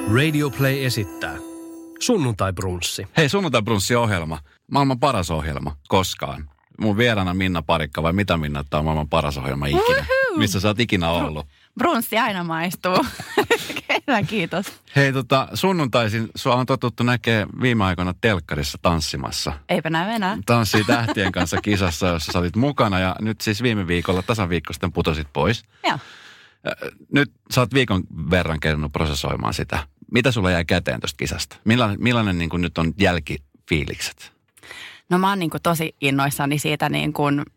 Radio Play esittää Sunnuntai-brunssi. Hei, Sunnuntai-brunssi-ohjelma. Maailman paras ohjelma koskaan. Mun vieraana Minna Parikka, vai mitä Minna, että on maailman paras ohjelma ikinä? Woohoo! Missä sä oot ikinä ollut? Brunssi aina maistuu. Kiitos. Hei, sunnuntaisin sua on totuttu näkee viime aikoina telkkarissa tanssimassa. Eipä näy enää. Tanssii tähtien kanssa kisassa, jossa sä olit mukana. Ja nyt siis viime viikolla, tasan viikko sitten putosit pois. Joo. Nyt sä oot viikon verran kerännyt prosessoimaan sitä. Mitä sulla jäi käteen tuosta kisasta? Millainen niin kuin nyt on jälkifiilikset? No mä oon niin kuin tosi innoissani siitä niin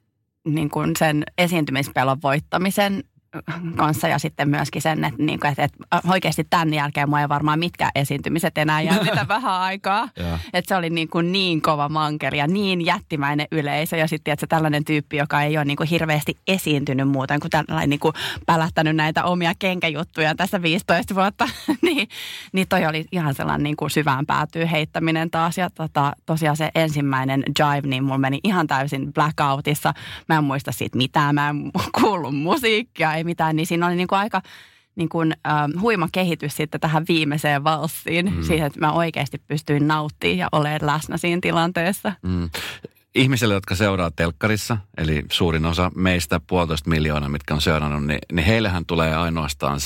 kuin sen esiintymispelon voittamisen kanssa ja sitten myöskin sen, että oikeasti tämän jälkeen mua ei varmaan mitkään esiintymiset enää jännitä vähän aikaa. Että se oli niin kova mankeli ja niin jättimäinen yleisö ja sitten että tällainen tyyppi, joka ei ole niin kuin hirveästi esiintynyt muuten kuin tällainen niin kuin pälättänyt näitä omia kenkäjuttuja tässä 15 vuotta, niin toi oli ihan sellainen niin kuin syvään päätyy heittäminen taas ja tosiaan se ensimmäinen jive, niin mulla meni ihan täysin blackoutissa. Mä en muista siitä mitään, mä en kuullut musiikkia, ei mitään, niin siinä oli niin kuin aika niin kuin, huima kehitys sitten tähän viimeiseen valssiin, siihen, että mä oikeasti pystyin nauttimaan ja olemaan läsnä siinä tilanteessa. Ihmisille, jotka seuraa telkkarissa, eli suurin osa meistä 1,5 miljoonaa, mitkä on seurannut, niin heillehän tulee ainoastaan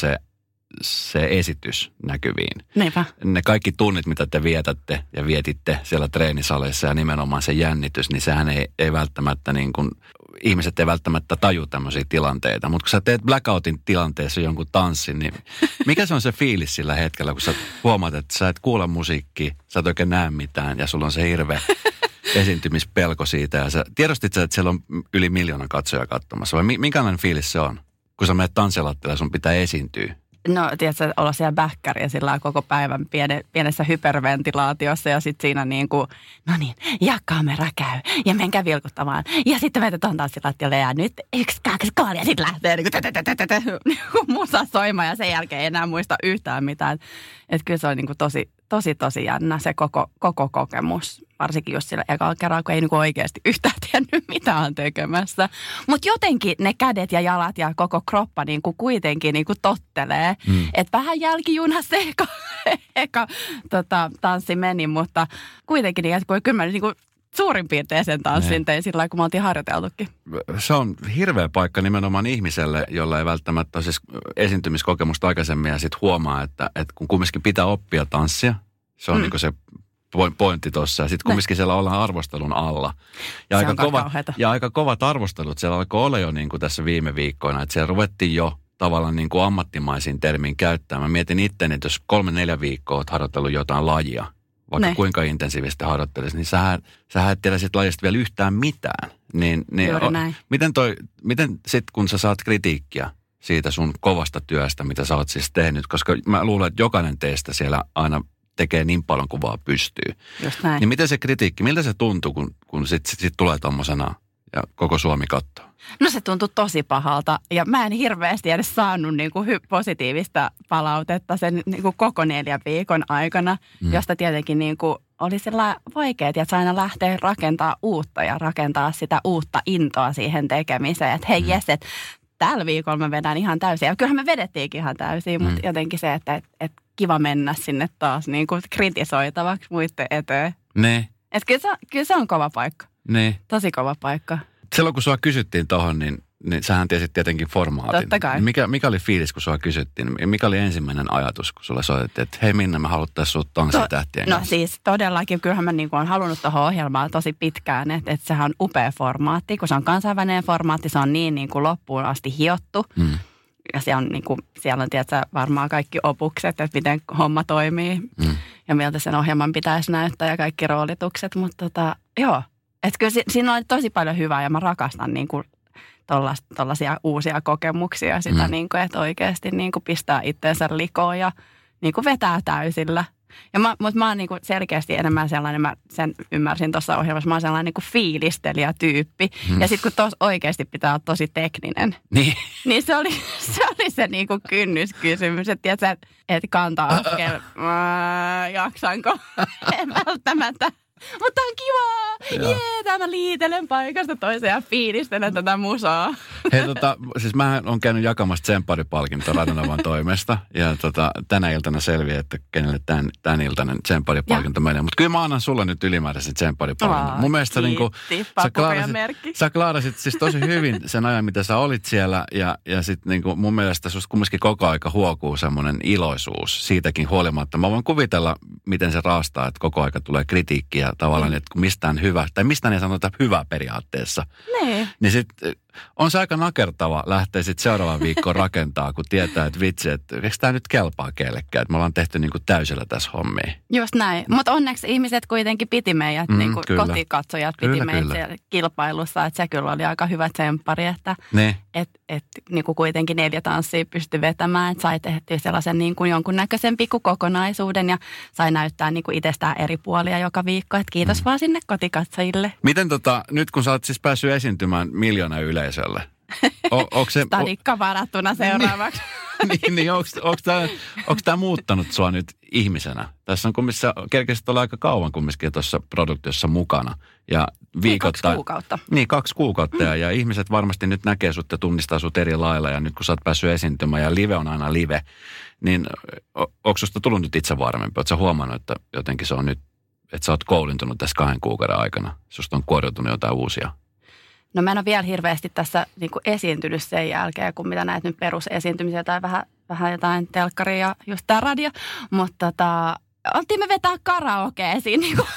se esitys näkyviin. Neipä. Ne kaikki tunnit, mitä te vietätte ja vietitte siellä treenisaleissa ja nimenomaan se jännitys, niin sehän ei välttämättä niin kuin, ihmiset ei välttämättä taju tämmöisiä tilanteita. Mutta kun sä teet blackoutin tilanteessa jonkun tanssin, niin mikä se on se fiilis sillä hetkellä, kun sä huomaat, että sä et kuule musiikkia, sä et oikein näe mitään ja sulla on se hirveä esiintymispelko siitä. Ja sä tiedostit sä, että siellä on yli 1 miljoona katsojaa katsomassa vai minkälainen fiilis se on, kun sä menet tanssilattialle ja sun pitää esiintyä? No, tiedätkö, olla siellä bäkkäriä sillä koko päivän pienessä hyperventilaatiossa ja sitten siinä niin kuin, no niin, ja kamera käy ja menkää vilkuttamaan. Ja sitten meitä tuon tanssilattialle ja nyt 1, 2, 3 ja sitten lähtee niin kuin musa soimaan ja sen jälkeen ei enää muista yhtään mitään. Että kyllä se on niin kuin tosi jännä se koko kokemus. Varsinkin just sillä ekalla kerralla, kun ei niinku oikeasti yhtään tiennyt, mitä on tekemässä. Mutta jotenkin ne kädet ja jalat ja koko kroppa niinku kuitenkin niinku tottelee. Että vähän jälkijunassa eka tanssi meni, mutta kuitenkin niin, että kyllä mä niinku suurin piirtein sen tanssin tein sillä lailla, kun me oltiin harjoiteltukin. Se on hirveä paikka nimenomaan ihmiselle, jolla ei välttämättä ole siis esiintymiskokemusta aikaisemmin ja sitten huomaa, että kun kumminkin pitää oppia tanssia, se on niinku se pointti tuossa. Ja sitten kumminkin siellä ollaan arvostelun alla. Ja aika kovat arvostelut siellä alkoi olla jo niin kuin tässä viime viikkoina. Että siellä ruvettiin jo tavallaan niin kuin ammattimaisiin termiin käyttämään. Mä mietin itteni, että jos 3-4 viikkoa olet harjoitellut jotain lajia, vaikka kuinka intensiivisesti harjoittelisi, niin sä et tiedä siitä lajista vielä yhtään mitään. Miten sitten kun sä saat kritiikkiä siitä sun kovasta työstä, mitä sä oot siis tehnyt, koska mä luulen, että jokainen teistä siellä aina tekee niin paljon kuin vaan pystyy. Just näin. Niin miten se kritiikki, miltä se tuntuu, kun sit tulee tommosena ja koko Suomi katsoo? No se tuntui tosi pahalta ja mä en hirveästi edes saanut niinku positiivista palautetta sen niinku koko 4 viikon aikana, josta tietenkin niinku oli sellainen vaikea, että aina lähtee rakentaa uutta ja rakentaa sitä uutta intoa siihen tekemiseen. Että hei jes, että tällä viikolla mä vedän ihan täysin. Ja kyllähän me vedettiinkin ihan täysin, mutta jotenkin se, että kiva mennä sinne taas niin kuin kritisoitavaksi muiden eteen. Ne. Että kyllä se on kova paikka. Ne. Tosi kova paikka. Silloin kun sua kysyttiin tohon, niin sähän tiesit tietenkin formaatin. Totta kai. Mikä oli fiilis, kun sua kysyttiin? Mikä oli ensimmäinen ajatus, kun sulle soitettiin, että hei Minna, me haluttaisiin sut tanssitähtien kanssa? No siis todellakin, kyllähän mä niin olen halunnut tuohon ohjelmaan tosi pitkään, että sehän on upea formaatti. Kun se on kansainvälinen formaatti, se on niin kuin loppuun asti hiottu. Ja siellä on tietysti varmaan kaikki opukset, että miten homma toimii ja miltä sen ohjelman pitäisi näyttää ja kaikki roolitukset. Mutta joo, että kyllä siinä on tosi paljon hyvää ja mä rakastan niin kuin tollaisia uusia kokemuksia sitä, niin kuin, että oikeasti niin kuin pistää itseensä likoon ja niin kuin vetää täysillä. Mutta mä oon niin kuin selkeästi enemmän sellainen, mä sen ymmärsin tuossa ohjelmassa, mä oon sellainen niin kuin fiilistelijätyyppi. Ja sitten kun tuossa oikeasti pitää olla tosi tekninen, niin se oli se niin kuin kynnyskysymys, että kantaa askel, jaksanko, en välttämättä. Mutta on kivaa. Jee, mä liitelen paikasta toiseen ja fiilistelen tätä musaa. Hei siis mä oon käynyt jakamassa tsempparipalkintoa Radionovan toimesta. Ja tänä iltana selviää, että kenelle tämän iltainen tsempparipalkinto menee. Mutta kyllä mä annan sulle nyt ylimääräisen tsempparipalkinton. Mun mielestä niinku, sä klaarasit siis tosi hyvin sen ajan, mitä sä olit siellä. Ja sit niinku mun mielestä susta kumminkin koko aika huokuu semmoinen iloisuus siitäkin huolimatta. Mä voin kuvitella, miten se raastaa, että koko aika tulee kritiikkiä tavallaan, että kun mistään hyvä, tai mistään ei sanota hyvää periaatteessa. Niin sit on se aika nakertava lähteä sitten seuraavan viikkoon rakentaa, kun tietää, että vitsi, että eikö tämä nyt kelpaa kellekään, että me ollaan tehty niinku täysillä tässä hommia. Just näin, mutta onneksi ihmiset kuitenkin piti meidät, niinku kotikatsojat piti meidät kilpailussa, että se kyllä oli aika hyvä tsemppari, että niinku kuitenkin 4 tanssia pystyi vetämään, että sai tehtyä sellaisen niinku jonkunnäköisen pikkukokonaisuuden ja sai näyttää niinku itsestään eri puolia joka viikko, että kiitos vaan sinne kotikatsojille. Miten nyt kun sä oot siis päässyt esiintymään miljoona yleisölle. Stadikka varattuna seuraavaksi. niin onko tämä muuttanut sua nyt ihmisenä? Tässä on kumminkin, kerkesit olla aika kauan kumminkin tuossa produktiossa mukana. Ja viikoittain. 2 kuukautta. Niin, 2 kuukautta. Ja ihmiset varmasti nyt näkee sut ja tunnistaa sut eri lailla. Ja nyt kun sä oot päässyt esiintymään ja live on aina live, niin onko susta tullut nyt itse varmempi? Oletko sä huomannut, että jotenkin se on nyt, että sä oot koulintunut tässä 2 kuukauden aikana? Susta on kuoriutunut jotain uusia? No mä en ole vielä hirveästi tässä niin kuin esiintynyt sen jälkeen, kun mitä näet nyt perusesiintymisiä tai vähän jotain telkkaria ja just tää radio. Mutta oltiin me vetää karaokea siinä niin kuin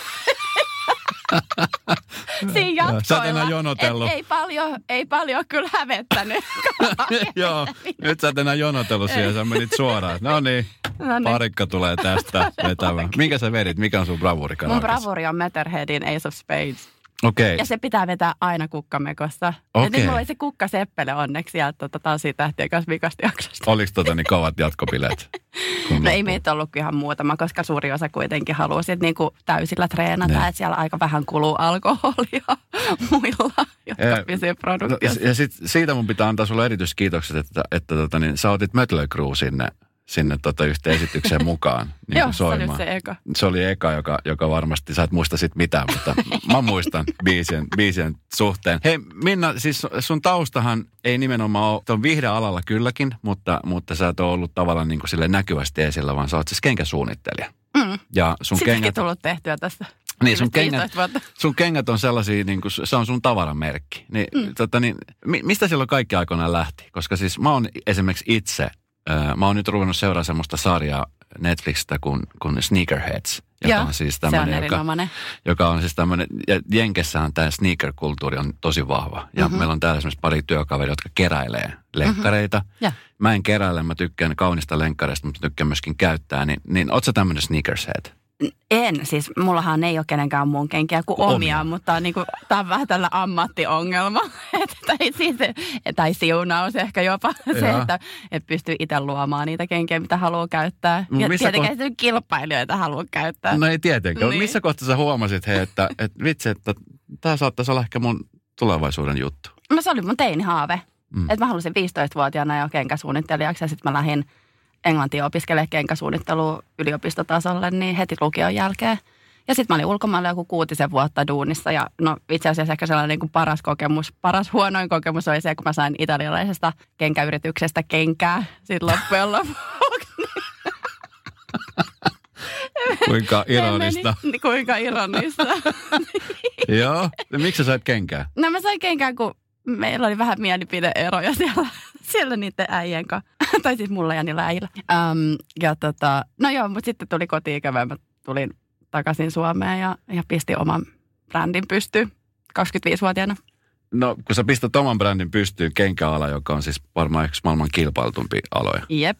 siinä jatkoilla. Sä oot enää jonotellut. Ei paljon kyllä hävettänyt. Joo, nyt sä oot enää jonotellut siihen, sä menit suoraan. No niin, parikka tulee tästä vetämään. Minkä sä vedit? Mikä on sun bravuuri karaokeessa? Mun bravuuri on Matterheadin Ace of Spades. Okay. Ja se pitää vetää aina kukkamekossa. Okay. Ja nyt mulla oli se kukkaseppele onneksi sieltä Tanssitähtien kanssa vikasta jaksosta. Oliko niin kovat jatkobileet? No ei meitä ollut ihan muutama, koska suuri osa kuitenkin halusi niinku täysillä treenata. Että siellä aika vähän kuluu alkoholia muilla, jotka pysyy produktiossa. Ja siitä mun pitää antaa sulle erityiskiitokset, että sä otit Mötley Crüe sinne yhteen esitykseen mukaan. Niin joo, soimaan. Se oli se eka. Se oli eka, joka varmasti, sä et muista sit mitään, mutta mä muistan biisien suhteen. Hei Minna, siis sun taustahan ei nimenomaan ole, on viihdealalla kylläkin, mutta sä et ole ollut tavallaan niin kuin sille näkyvästi esillä, vaan sä oot siis kenkäsuunnittelija. Ja sun sitäkin tullut tehtyä tässä. Niin, sun kengät on sellaisia, niin kuin, se on sun tavaramerkki. Niin, mistä silloin kaikki aikoinaan lähti? Koska siis mä oon esimerkiksi itse, mä oon nyt ruvennut seuraamaan semmoista sarjaa Netflixistä kuin Sneakerheads. Joka on siis tämmöinen, joka on siis tämmöinen, ja Jenkessähän tämä sneaker-kulttuuri on tosi vahva. Ja meillä on täällä esimerkiksi pari työkaveria, jotka keräilee lenkkareita. Mä en keräile, mä tykkään kaunista lenkkareista, mutta tykkään myöskin käyttää. Niin ootko sä tämmöinen sneakershead? En, siis mullahan ei ole kenenkään muun kenkiä kuin omia, mutta tää on vähän tällä ammattiongelma. Tai siunaus ehkä jopa se, että pystyy itse luomaan niitä kenkiä, mitä haluaa käyttää. Ja tietenkin kilpailijoita haluaa käyttää. No ei tietenkään. Niin. Missä kohtaa sä huomasit, että vitsi, että tää saattaisi olla ehkä mun tulevaisuuden juttu? No se oli mun teinihaave. Että mä halusin 15-vuotiaana jo kenkäsuunnittelijaksi ja sitten mä lähdin englantia opiskelemaan kenkäsuunnittelua yliopistotasolle, niin heti lukion jälkeen. Ja sitten mä olin ulkomailla joku 6 vuotta duunissa ja no itse asiassa ehkä sellainen niin kuin paras huonoin kokemus oli se, kun mä sain italialaisesta kenkäyrityksestä kenkää sitten loppujen lopuksi. Kuinka ironista. Kuinka ironista. Joo, miksi sä sait kenkää? No mä sain kenkää, kun meillä oli vähän mielipide-eroja siellä niiden äijien kanssa. Tai siis mulla ja niillä äijillä. No joo, mutta sitten tuli kotiin-ikävä. Mä tulin takaisin Suomeen ja pistin oman brändin pystyyn 25-vuotiaana. No, kun sä pistät oman brändin pystyyn kenkäala, joka on siis varmaan yksi maailman kilpailtumpi aloja. Jep.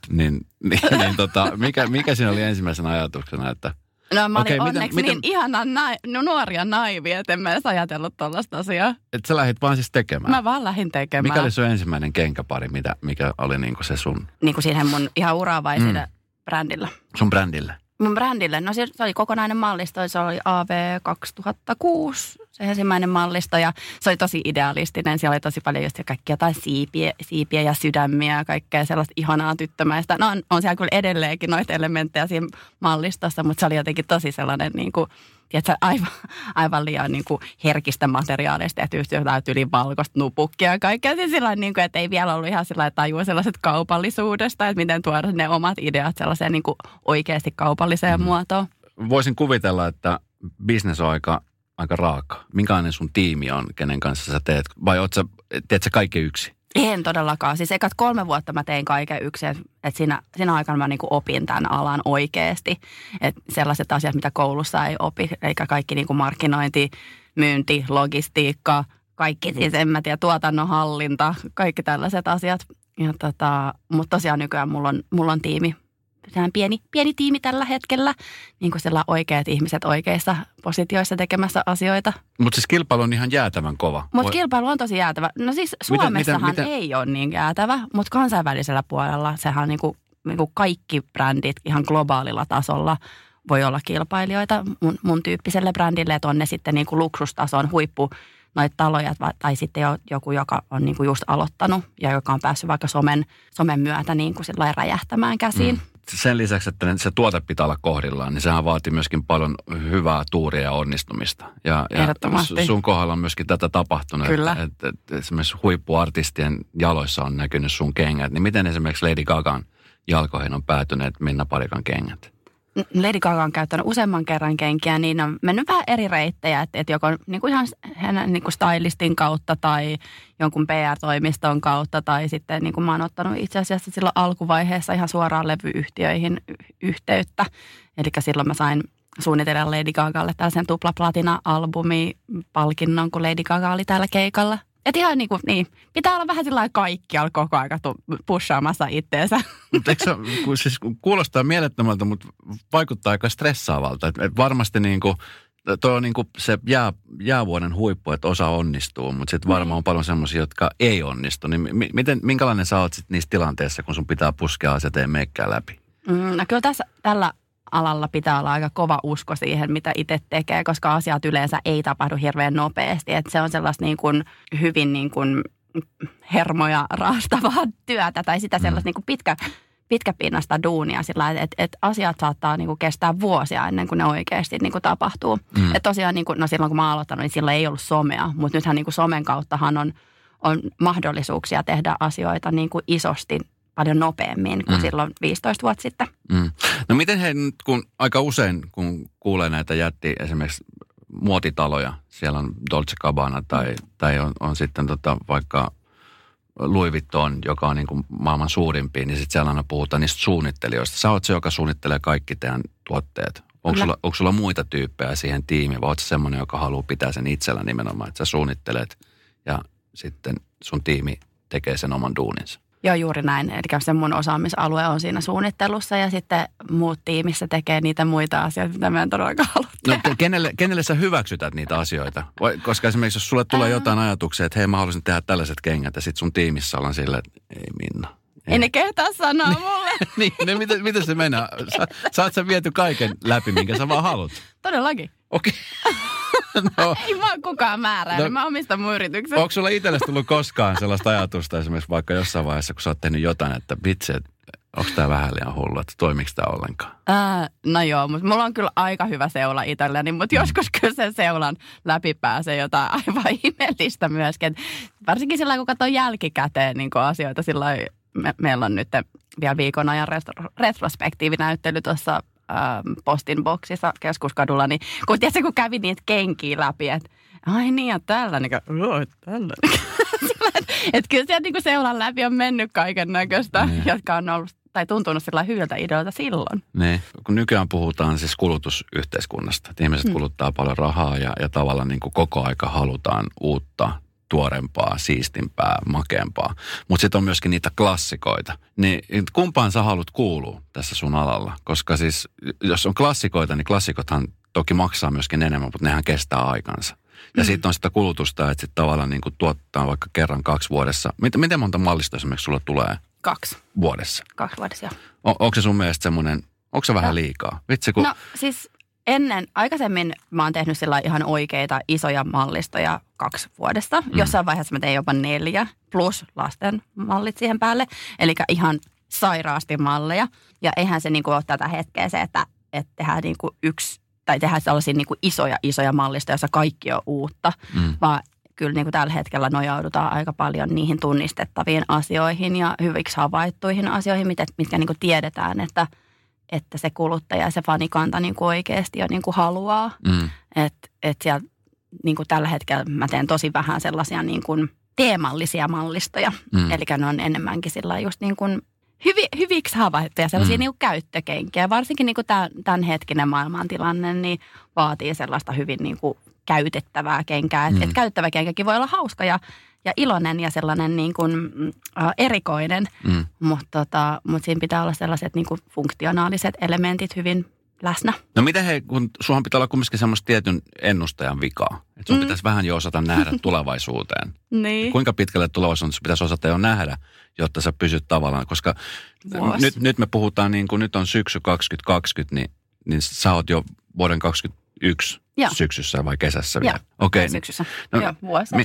Mikä siinä oli ensimmäisenä ajatuksena, että no mä olin onneksi niin ihana nuoria naivi, että en mä edes ajatellut tollaista asiaa. Että sä lähdit vaan siis tekemään? Mä vaan lähdin tekemään. Mikä oli sun ensimmäinen kenkäpari, mikä oli niinku se sun? Niinku siihen mun ihan uraavaisille brändillä. Sun brändille? Mun brändille? No se oli kokonainen mallisto, se oli AV 2006, se ensimmäinen mallisto ja se oli tosi idealistinen. Siellä oli tosi paljon just kaikkia jotain siipiä ja sydämiä ja kaikkea sellaista ihanaa tyttömäistä. No on siellä kyllä edelleenkin noita elementtejä siinä mallistossa, mutta se oli jotenkin tosi sellainen niin kuin tiedätkö, aivan liian niin kuin herkistä materiaaleista tehty jotain yli valkoista nupukkia ja kaikkea. Siis sillain, niin kuin, että ei vielä ollut ihan sillä tajua sellaiset kaupallisuudesta, että miten tuoda ne omat ideat sellaiseen niin kuin oikeasti kaupalliseen muotoon. Voisin kuvitella, että business on aika raaka. Minkälainen sun tiimi on, kenen kanssa sä teet? Vai teet sä kaikki yksin? En todellakaan. Siis ekat 3 vuotta mä tein kaiken yksin, että siinä aikana mä niinku opin tämän alan oikeasti. Että sellaiset asiat, mitä koulussa ei opi, eikä kaikki niinku markkinointi, myynti, logistiikka, kaikki siis en mä tiedä, tuotannon hallinta, kaikki tällaiset asiat. Mutta tosiaan nykyään mulla on tiimi. Sehän pieni tiimi tällä hetkellä, niin kuin siellä oikeat ihmiset oikeissa positioissa tekemässä asioita. Mutta siis kilpailu on ihan jäätävän kova. Mutta kilpailu on tosi jäätävä. No siis Suomessahan ei ole niin jäätävä, mutta kansainvälisellä puolella sehän on niinku kaikki brändit ihan globaalilla tasolla voi olla kilpailijoita mun tyyppiselle brändille, että on ne sitten niinku luksustason huippu noita taloja tai sitten joku, joka on niinku just aloittanut ja joka on päässyt vaikka somen myötä niinku sillä räjähtämään käsiin. Sen lisäksi, että se tuote pitää olla kohdillaan, niin sehän vaatii myöskin paljon hyvää tuuria ja onnistumista. Ja sun kohdalla on myöskin tätä tapahtunut. Kyllä. Että esimerkiksi huippuartistien jaloissa on näkynyt sun kengät. Niin miten esimerkiksi Lady Gagan jalkoihin on päätyneet Minna Parikan kengät? Lady Gaga on käyttänyt useamman kerran kenkiä, niin on mennyt vähän eri reittejä, että joko niin ihan hänen niin stylistin kautta tai jonkun PR-toimiston kautta tai sitten niin kuin mä oon ottanut itse asiassa silloin alkuvaiheessa ihan suoraan levyyhtiöihin yhteyttä. Eli silloin mä sain suunnitella Lady Gagalle tällaisen tuplaplatina-albumi-palkinnon, kun Lady Gaga oli täällä keikalla. Että ihan niin, pitää olla vähän sillä kaikkialla koko aika pushaamassa itteensä. Mutta siis kuulostaa mielettömältä, mutta vaikuttaa aika stressaavalta. Et varmasti toi on se jäävuoden huippu, että osa onnistuu, mutta sitten varmaan on paljon semmoisia, jotka ei onnistu. Niin minkälainen sä oot sit niissä tilanteissa, kun sun pitää puskea asiat ja meikkää läpi? No kyllä tällä alalla pitää olla aika kova usko siihen, mitä itse tekee, koska asiat yleensä ei tapahdu hirveän nopeasti. Että se on sellaista niin kuin hyvin niin kuin hermoja raastavaa työtä tai sitä sellaista niin kuin pitkäpinnasta duunia sillä, että asiat saattaa niin kuin kestää vuosia ennen kuin ne oikeasti niin kuin tapahtuu. Että tosiaan niin kuin, no silloin kun mä oon aloittanut, niin silloin ei ollut somea, mutta nythän niin kuin somen kauttahan on mahdollisuuksia tehdä asioita niin kuin isosti paljon nopeammin kuin silloin 15 vuotta sitten. No miten he nyt, kun aika usein, kun kuulee näitä esimerkiksi muotitaloja, siellä on Dolce Gabbana tai on sitten vaikka Louis Vuitton, joka on niin kuin maailman suurimpia, niin sitten siellä aina puhutaan niistä suunnittelijoista. Sä oot se, joka suunnittelee kaikki teidän tuotteet. Onko sulla muita tyyppejä siihen tiimiin, vai oot sä semmoinen, joka haluaa pitää sen itsellä nimenomaan, että sä suunnittelet ja sitten sun tiimi tekee sen oman duuninsa? Joo, juuri näin. Eli se mun osaamisalue on siinä suunnittelussa ja sitten muut tiimissä tekee niitä muita asioita, mitä mä en todellakaan halua tehdä. No kenelle sä hyväksytät niitä asioita? Koska esimerkiksi jos sulle tulee jotain ajatuksia, että hei mä haluaisin tehdä tällaiset kengät ja sitten sun tiimissä ollaan silleen, että ei Minna. Ei ne kehtaa sanoa mulle. Niin, miten se mennään? Saat sä viety kaiken läpi, minkä sä vaan haluat? Todellakin. Okei. No. Ei vaan kukaan määrää, no, mä omistan mun yrityksen. Onko sulla itsellesi tullut koskaan sellaista ajatusta esimerkiksi vaikka jossain vaiheessa, kun sä oot tehnyt jotain, että vitsi, onko tää vähän liian hullu, että toimiiko tää ollenkaan? No joo, mutta mulla on kyllä aika hyvä seula itselleni, mutta joskus kyllä sen seulan läpi pääsee jotain aivan ihmeellistä myöskin. Varsinkin sillä kun katsoo jälkikäteen niin asioita, sillä meillä on nyt vielä viikon ajan retrospektiivinäyttely tuossa Postin boksissa Keskuskadulla, niin kun kävi niitä kenkiä läpi, että ai niin ja tällainen, että kyllä sieltä niin seulan läpi on mennyt kaiken näköistä, jotka on ollut tai tuntunut sillä hyviltä ideoilta silloin. Ne, kun nykyään puhutaan siis kulutusyhteiskunnasta, että ihmiset kuluttaa paljon rahaa ja tavallaan niin kuin koko aika halutaan uutta, tuorempaa, siistimpää, makeampaa. Mutta sitten on myöskin niitä klassikoita. Niin kumpaan sä haluat kuulua tässä sun alalla? Koska siis, jos on klassikoita, niin klassikothan toki maksaa myöskin enemmän, mutta nehän kestää aikansa. Ja sitten on sitä kulutusta, että sitten tavallaan niin kuin tuottaa vaikka kerran 2 vuodessa. Miten monta mallista esimerkiksi sulle tulee? 2. Vuodessa? 2 vuodessa, joo. Onko se sun mielestä semmoinen, onko se vähän liikaa? Vitsi, kun... No siis aikaisemmin mä oon tehnyt sillä ihan oikeita isoja mallistoja 2 vuodessa. Jossain vaiheessa mä tein jopa 4 plus lasten mallit siihen päälle. Eli ihan sairaasti malleja. Ja eihän se niinku ole tätä hetkeä se, että tehdään niinku tai tehdä sellaisia niin kuin isoja mallistoja, joissa kaikki on uutta, vaan kyllä niin kuin tällä hetkellä nojaudutaan aika paljon niihin tunnistettaviin asioihin ja hyviksi havaittuihin asioihin, mitkä niin kuin tiedetään, että se kuluttaja ja se fanikanta niin kuin oikeasti jo niin kuin haluaa. Että siellä niin kuin tällä hetkellä mä teen tosi vähän sellaisia niin kuin teemallisia mallistoja. Eli ne on enemmänkin sillä just niin kuin hyviksi havaittuja sellaisia niin kuin käyttökenkiä. Varsinkin niin kuin tämänhetkinen maailmantilanne niin vaatii sellaista hyvin niin kuin käytettävää kenkää. Että käyttävä kenkäkin voi olla hauska ja iloinen ja sellainen niin kuin erikoinen, mutta siinä pitää olla sellaiset niin kuin funktionaaliset elementit hyvin läsnä. No miten kun suhan pitää olla kumminkin semmoista tietyn ennustajan vikaa, että sun pitäisi vähän jo osata nähdä tulevaisuuteen. Niin. Kuinka pitkälle tulevaisuudessa pitäisi osata jo nähdä, jotta sä pysyt tavallaan, koska nyt me puhutaan niin kuin nyt on syksy 2020, niin sä oot jo vuoden 2021 syksyssä vai kesässä vielä? Okei. Syksyssä. No, joo, vuosi.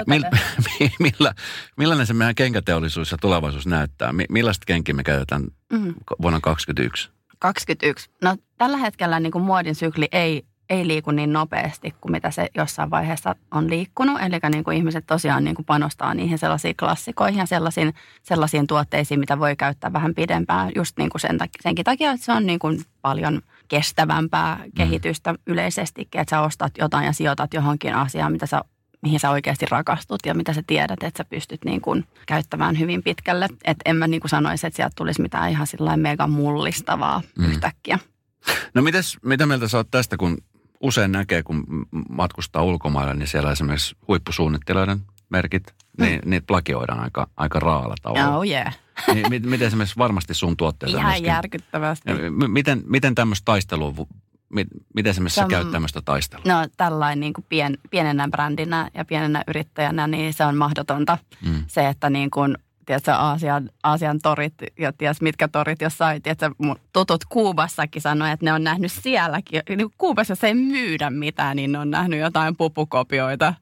millainen se meidän kenkäteollisuus ja tulevaisuus näyttää? Millaista kenkiä me käytetään vuonna 2021? 21. No tällä hetkellä niin kuin muodin sykli ei liiku niin nopeasti kuin mitä se jossain vaiheessa on liikkunut. Eli niin kuin ihmiset tosiaan niin kuin panostaa niihin sellaisiin klassikoihin ja sellaisiin tuotteisiin, mitä voi käyttää vähän pidempään. Just niin kuin senkin takia, että se on niin kuin paljon kestävämpää kehitystä yleisestikin. Että sä ostat jotain ja sijoitat johonkin asiaan, mihin sä oikeasti rakastut ja mitä sä tiedät, että sä pystyt niin kuin käyttämään hyvin pitkälle. Että en mä niin kuin sanoisi, että sieltä tulisi mitään ihan sillain mega mullistavaa yhtäkkiä. No mitä mieltä sä oot tästä, kun usein näkee, kun matkustaa ulkomailla, niin siellä esimerkiksi huippusuunnittelijoiden merkit, niin niitä plagioidaan aika raalla tavalla. Oh yeah. Niin, miten esimerkiksi varmasti sun tuotteita ihan myöskin järkyttävästi. Miten tämmöistä taistelua, miten esimerkiksi sä käyt tämmöistä taistelua? No tällainen niin kuin pienenä brändinä ja pienenä yrittäjänä, niin se on mahdotonta. Se, että niin kuin tiedätkö, Aasian torit ja ties mitkä torit jossain, tiedätkö, mun tutut Kuubassakin sanoi, että ne on nähnyt sielläkin. Kuubassa, jos ei myydä mitään, niin ne on nähnyt jotain pupukopioita.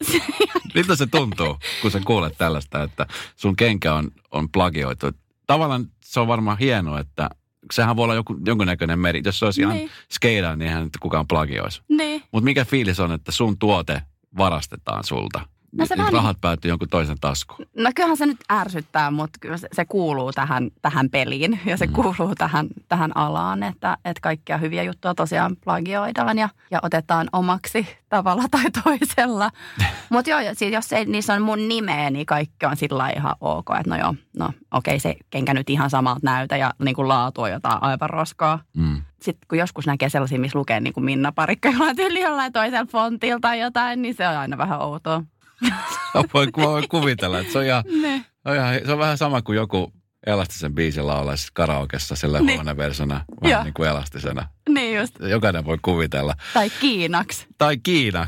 Miltä se tuntuu, kun sä kuulet tällaista, että sun kenkä on plagioitu? Tavallaan se on varmaan hienoa, että sehän voi olla jonkunnäköinen meri. Jos se olisi ihan skeidaan, niin eihän kukaan plagioisi. Niin. Mutta mikä fiilis on, että sun tuote varastetaan sulta? No rahat päätyy jonkun toisen taskuun. No kyllähän se nyt ärsyttää, mutta kyllä se kuuluu tähän peliin ja se kuuluu tähän alaan, että kaikkia hyviä juttuja tosiaan plagioidaan ja otetaan omaksi tavalla tai toisella. Mutta joo, jos ei niissä on mun nimeä, niin kaikki on sillä ihan ok, että okei, se kenkä nyt ihan samalta näytä ja niin kuin laatu on jotain aivan roskaa. Sitten kun joskus näkee sellaisia, missä lukee niin kuin Minna Parikka jollain toisella fontilta tai jotain, niin se on aina vähän outoa. Voin kuvitella, että se on vähän sama kuin joku elastisen biisin laulaisi karaokessa sillä huoneversiona, vähän niin kuin elastisena. Niin just. Jokainen voi kuvitella. Tai Kiinaksi. Kiina.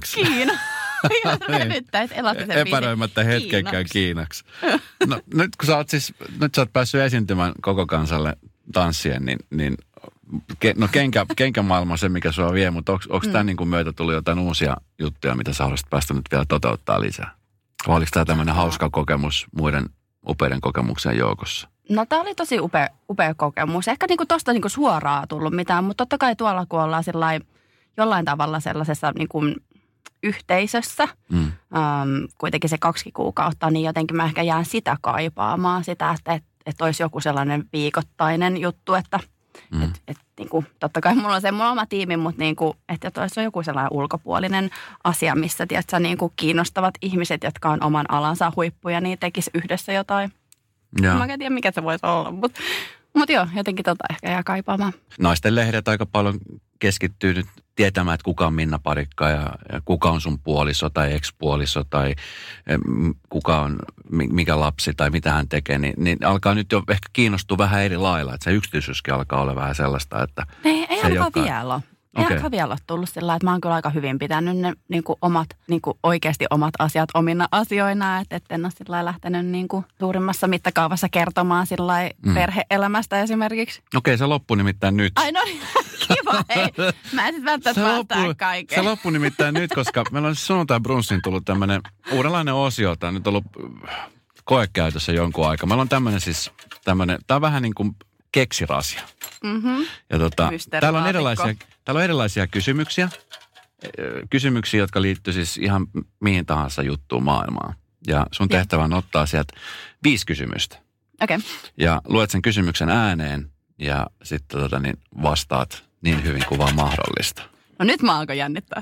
Venyttäisi elastisen biisin. Epäröimättä hetkenkään Kiinaksi. No, nyt sä oot päässyt esiintymään koko kansalle tanssien, niin kenkämaailma on se, mikä sua vie, mutta onko tämän niin kuin myötä tullut jotain uusia juttuja, mitä sä haluaisit päästä nyt vielä toteuttaa lisää? Vai oliko tämä tämmöinen hauska kokemus muiden upeiden kokemuksien joukossa? No tämä oli tosi upea kokemus. Ehkä niinku tosta niinku suoraan tullut mitään, mutta totta kai tuolla kun ollaan jollain tavalla sellaisessa niinku yhteisössä, kuitenkin se 2 kuukautta, niin jotenkin mä ehkä jään sitä kaipaamaan, sitä, että olisi joku sellainen viikoittainen juttu, että niinku, totta kai mulla on se mun oma tiimi, mutta niinku, että olisi joku sellainen ulkopuolinen asia, missä tiedätkö, niinku kiinnostavat ihmiset, jotka on oman alansa huippuja, niin tekisi yhdessä jotain. Mä en tiedä, mikä se voisi olla, mutta joo, jotenkin ehkä jää kaipaamaan. Naisten lehdet aika paljon keskittyy nyt tietämään, että kuka on Minna Parikka ja kuka on sun puoliso tai ex-puoliso tai kuka on, mikä lapsi tai mitä hän tekee, niin alkaa nyt jo ehkä kiinnostua vähän eri lailla, että se yksityisyyskin alkaa olla vähän sellaista, että ei alkaa vielä ole. Ei aika vielä ole tullut sillä, että mä oon kyllä aika hyvin pitänyt ne oikeasti omat asiat omina asioina, että en ole sillä lähtenyt suurimmassa mittakaavassa kertomaan sillä perhe-elämästä esimerkiksi. Okei, se loppui nimittäin nyt. Ai no niin, kiva, hei. Mä en sitten välttämättä päästää kaiken. Se loppui nimittäin nyt, koska meillä on siis sunnuntai Brunssiin tullut tämmöinen uudenlainen osio. Tämä on nyt ollut koekäytössä jonkun aikaa. Meillä on tämmöinen, tämä on vähän niin kuin keksirasia. Mm-hmm. Ja täällä on erilaisia kysymyksiä. Kysymyksiä, jotka liittyy siis ihan mihin tahansa juttuun maailmaan. Ja sun tehtävä on ottaa sieltä 5 kysymystä. Okei. Ja luet sen kysymyksen ääneen ja sitten vastaat niin hyvin kuin vaan mahdollista. No nyt mä alkoin jännittää.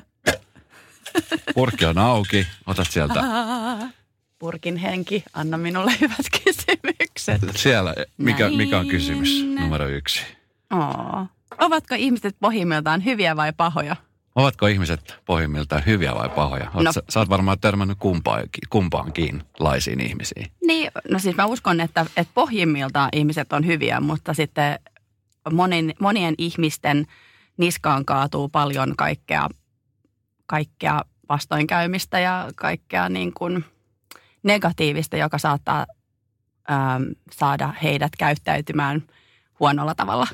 Purkki on auki. Otat sieltä. Purkin henki, anna minulle hyvät kysymykset. Siellä, mikä on kysymys numero 1? Ovatko ihmiset pohjimmiltaan hyviä vai pahoja? Ovatko ihmiset pohjimmiltaan hyviä vai pahoja? Sä oot varmaan törmännyt kumpaankin laisiin ihmisiin. Niin, no siis mä uskon, että pohjimmiltaan ihmiset on hyviä, mutta sitten monien ihmisten niskaan kaatuu paljon kaikkea vastoinkäymistä ja kaikkea niin kuin negatiivista, joka saattaa saada heidät käyttäytymään huonolla tavalla.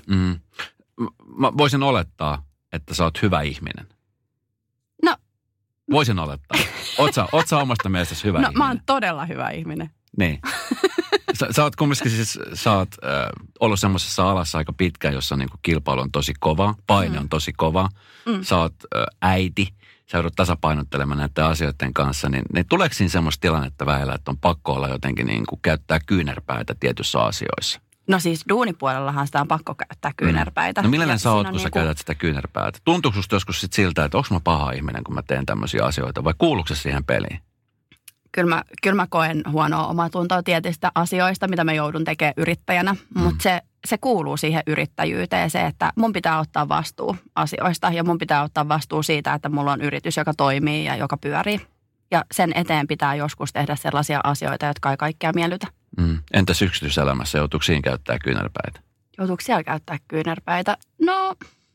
Mä voisin olettaa, että sä oot hyvä ihminen. No. Voisin olettaa. Oot sä omasta mielestäsi hyvä ihminen? No mä oon todella hyvä ihminen. Niin. Sä oot kumminkin siis, ollut semmoisessa alassa aika pitkään, jossa niinku kilpailu on tosi kova, paine on tosi kova. Sä oot äiti, sä joudut tasapainottelemaan näiden asioiden kanssa, niin tuleeko siinä semmoista tilannetta väillä, että on pakko olla jotenkin niinku käyttää kyynärpäitä tietyissä asioissa? No siis duunipuolellahan sitä on pakko käyttää kyynärpäitä. No millainen sä oot, kun sä käytät sitä kyynärpäätä? Tuntuuko susta joskus sit siltä, että onko mä paha ihminen, kun mä teen tämmöisiä asioita, vai kuuluuko se siihen peliin? Kyllä mä koen huonoa omatuntoa tietystä asioista, mitä mä joudun tekemään yrittäjänä, mutta se kuuluu siihen yrittäjyyteen, se, että mun pitää ottaa vastuu asioista ja mun pitää ottaa vastuu siitä, että mulla on yritys, joka toimii ja joka pyörii. Ja sen eteen pitää joskus tehdä sellaisia asioita, jotka ei kaikkea miellytä. Entäs yksityiselämässä, joutuuko siinä käyttää kyynärpäitä? Joutuuko siellä käyttää kyynärpäitä? No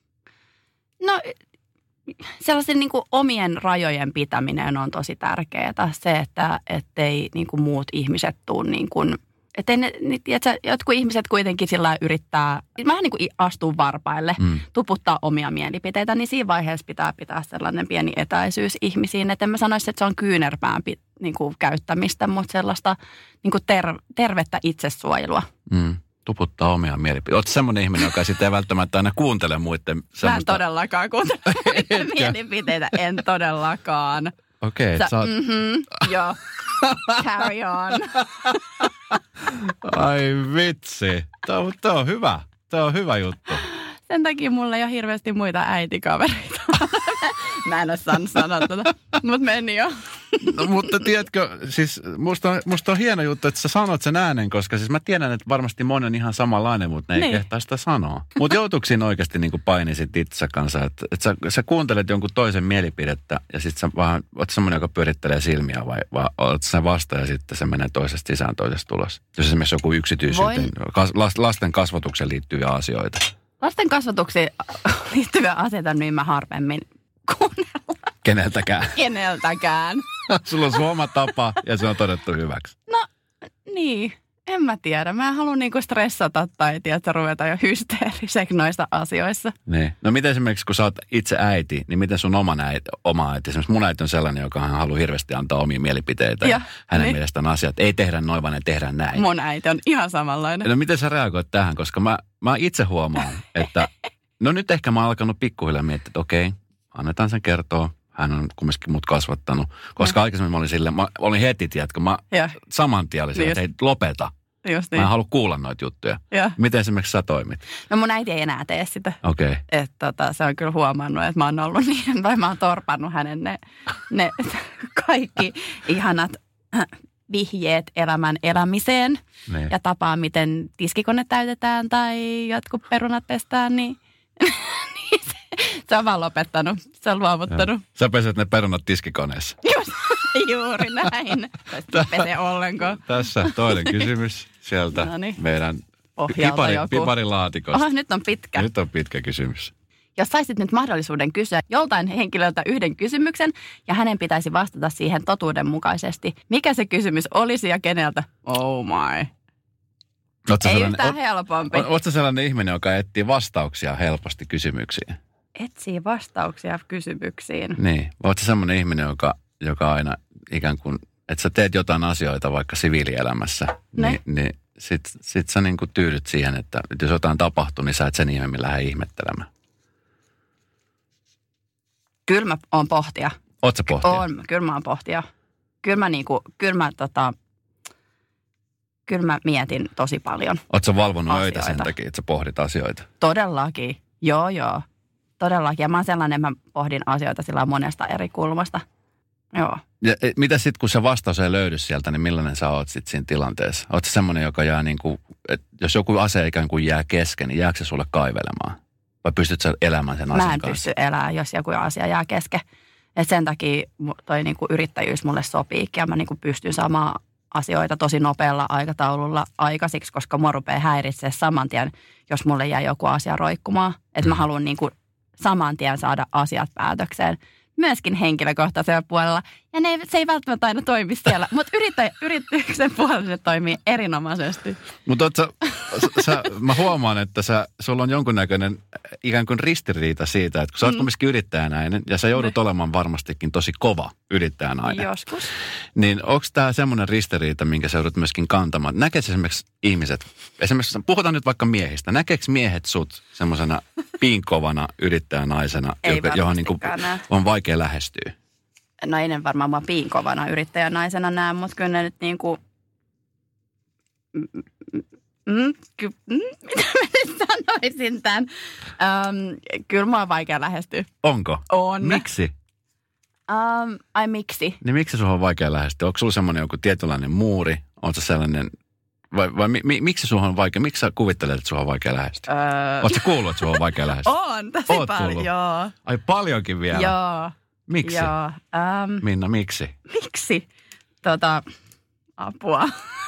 sellaisen niin kuin omien rajojen pitäminen on tosi tärkeää. Se, että ettei niin kuin muut ihmiset tule niin kuin, ettei ne, tiedätkö, jotkut ihmiset kuitenkin sillä yrittää vähän niin kuin astua varpaille, tuputtaa omia mielipiteitä, niin siinä vaiheessa pitää sellainen pieni etäisyys ihmisiin. Että en mä sanoisi, että se on kyynärpään niin kuin käyttämistä, mutta sellaista niin kuin tervettä itsesuojelua. Tuputtaa omia mielipiteitä. Oletko semmoinen ihminen, joka sitten ei välttämättä aina kuuntele muiden semmoista? Mä en todellakaan kuuntele muiden mielipiteitä, en todellakaan. Okei, joo. Carry on. Ai vitsi. Tämä on hyvä. Tämä on hyvä juttu. Sen takia mulla ei ole hirveästi muita äitikavereita. Mä en ole saanut sanoa tätä, mutta meni jo. No, mutta tiedätkö, siis musta on hieno juttu, että sä sanot sen äänen, koska siis mä tiedän, että varmasti moni on ihan samanlainen, mutta ne ei kehtaa sitä sanoa. Mutta joutuuko siinä oikeasti niin kuin painisit itsensä kanssa, että sä kuuntelet jonkun toisen mielipidettä ja sitten sä vaan oot semmoinen, joka pyörittelee silmiä vai oot sä vasta ja sitten se menee toisesta sisään, toisesta tulos. Jos esimerkiksi joku yksityisyyteen, lasten kasvatukseen liittyviä asioita. Lasten kasvatuksiin liittyviä asioita, niin mä harvemmin kuunnella. Keneltäkään. Sulla on sun oma tapa ja se on todettu hyväksi. No niin, en mä tiedä. Mä en halua niinku stressata tai ruveta jo hysteeriseksi noista asioissa. Niin. No miten esimerkiksi kun sä oot itse äiti, niin miten sun oma äiti? Esimerkiksi mun äiti on sellainen, joka haluaa hirveästi antaa omia mielipiteitä ja hänen mielestään asiat. Ei tehdä noin, vaan tehdään näin. Mun äiti on ihan samanlainen. No miten sä reagoit tähän? Koska mä itse huomaan, että no nyt ehkä mä oon alkanut pikkuhiljaa miettiä, että okei, annetaan sen kertoa. Hän on kumminkin mut kasvattanut. Koska aikaisemmin mä olin silleen, mä olin heti, tiedätkö, mä saman tien olin silleen, että hei, lopeta. Just niin. Mä en halua kuulla noita juttuja. Ja. Miten esimerkiksi sä toimit? No mun äiti ei enää tee sitä. Okei. Okay. Että se on kyllä huomannut, että mä oon ollut niin, tai mä oon torpannut hänen ne kaikki ihanat vihjeet elämän elämiseen. Niin. Ja tapaa, miten tiskikone täytetään tai jotkut perunat pestään, niin se on vaan lopettanut. Se on luovuttanut. Sä peset ne perunat tiskikoneessa. Juuri näin. Pese ollenkaan. Tässä toinen kysymys sieltä meidän piparilaatikosta. Nyt on pitkä. Nyt on pitkä kysymys. Jos saisit nyt mahdollisuuden kysyä joltain henkilöltä yhden kysymyksen ja hänen pitäisi vastata siihen totuudenmukaisesti, mikä se kysymys olisi ja keneltä? Oh my. Ei yhtään helpompi. Oletko sellainen ihminen, joka etsii vastauksia helposti kysymyksiin? Etsii vastauksia kysymyksiin. Niin. Oletko sellainen ihminen, joka aina ikään kuin, että sä teet jotain asioita vaikka siviilielämässä, niin sit sä niin kuin tyydyt siihen, että jos jotain tapahtuu, niin sä et sen ihmeemmin lähde ihmettelemään. Kyllä mä oon pohtia. Oot sä pohtia? Kyllä mä oon pohtia. Kyllä mä mietin tosi paljon. Oot sä valvonut asioita. öitä sen takia, että sä pohdit asioita? Todellakin. Joo. Todellakin. Ja mä oon sellainen, että mä pohdin asioita sillä monesta eri kulmasta. Joo. Ja mitä sitten, kun se vastaus ei löydy sieltä, niin millainen sä oot sitten siinä tilanteessa? Oot sä semmoinen, joka jää niin kuin, että jos joku asia ikään kuin jää kesken, niin jääkö se sulle kaivelemaan? Vai pystyt sä elämään sen asian kanssa? Mä en pysty elämään, jos joku asia jää kesken. Et sen takia toi niinku yrittäjyys mulle sopii ja mä niinku pystyn saamaan asioita tosi nopealla aikataululla aikaisiksi, koska mua rupeaa häiritsemään saman tien, jos mulle jää joku asia roikkumaan. Että mä haluan niinku saman tien saada asiat päätökseen. Myöskin henkilökohtaisella puolella. Ja se ei välttämättä aina toimi siellä, mutta yrityksen puolella se toimii erinomaisesti. Mutta mä huomaan, että sulla on jonkunnäköinen ikään kuin ristiriita siitä, että kun sä oot kumminkin yrittäjänainen ja sä joudut olemaan varmastikin tosi kova yrittäjänainen. Joskus. Niin onko tämä semmoinen ristiriita, minkä sä joudut myöskin kantamaan? Näkeekö esimerkiksi ihmiset, esimerkiksi puhutaan nyt vaikka miehistä, näkeekö miehet sut semmoisena piinkovana yrittäjänaisena, johon niin kuin on vaikea lähestyä? No ei ne varmaan mua piinkovana yrittäjänaisena näe, mutta kyllä ne nyt niin kuin mitä mä nyt sanoisin tämän? Kyllä mua on vaikea lähestyä. Onko? On. Miksi? Miksi? Niin miksi sun on vaikea lähestyä? Onko sulla semmoinen joku tietynlainen muuri? Oletko sellainen, vai miksi sun on vaikea? Miksi sä kuvittelet, että sun on vaikea lähestyä? Oletko kuullut, että sun on vaikea lähestyä? On, tosi paljon, joo. Ai paljonkin vielä? Joo. Miksi? Joo. Minna, miksi? Miksi? Apua.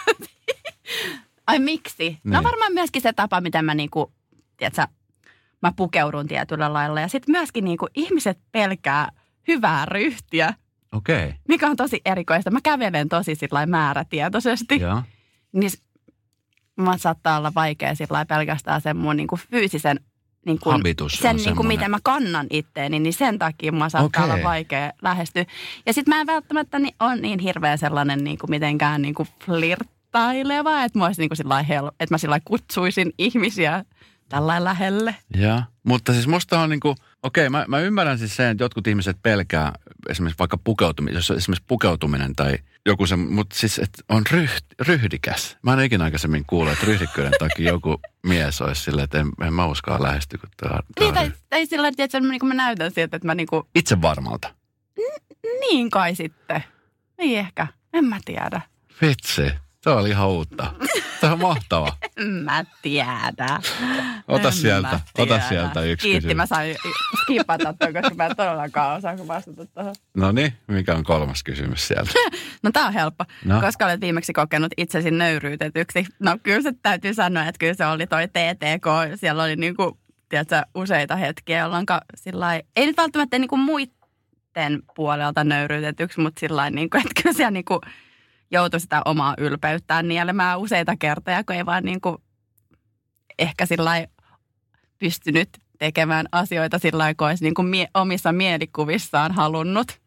Ai miksi? Niin. No varmaan myöskin se tapa, miten mä niinku, tiedätkö, mä pukeudun tietyllä lailla. Ja sitten myöskin niinku ihmiset pelkää hyvää ryhtiä. Okei. Mikä on tosi erikoista. Mä kävelen tosi sillai määrätietoisesti. Joo. Niin mä saattaa olla vaikea sillai pelkästään sen mun niinku fyysisen niinku, habitus sen niinku, miten mä kannan itteeni, niin sen takia mä saattaa olla vaikea lähestyä. Ja sit mä en välttämättä ole niin hirveä sellainen niinku mitenkään niinku flirttaileva, että mä niinku että mä sillai kutsuisin ihmisiä tällainen lähelle. Joo, mutta siis musta on niinku, mä ymmärrän siis sen, että jotkut ihmiset pelkää esimerkiksi vaikka pukeutuminen tai joku se, mutta siis että on ryhdikäs. Mä en ikinä aikaisemmin kuullut, että ryhdikkyyden takia joku mies olisi silleen, että en mä uskaa lähestyä, kun tää niin, tai sillä tavalla, että niin mä näytän siltä, että mä niinku itse varmalta. Niin kai sitten. Niin ehkä, en mä tiedä. Vitsi, tämä oli ihan uutta. Tämä on mahtava. Mä tiedän. Ota sieltä yksi Kiitti, kysymys. mä sain skipata tuon, koska mä en todellakaan osaa vastata tuohon. No niin, mikä on kolmas kysymys sieltä? No tää on helppo. No. Koska olet viimeksi kokenut itsesi nöyryytetyksi. No kyllä se täytyy sanoa, että kyllä se oli toi TTK. Siellä oli niinku, tiedätkö, useita hetkiä, jolloin sillai, ei nyt välttämättä niinku muiden puolelta nöyryytetyksi, mutta sillain niinku, että kyllä siellä niinku joutui sitä omaa ylpeyttään nielemään useita kertoja, kun ei vaan niinku ehkä sillai pystynyt tekemään asioita sillai, kun olisi niinku omissa mielikuvissaan halunnut.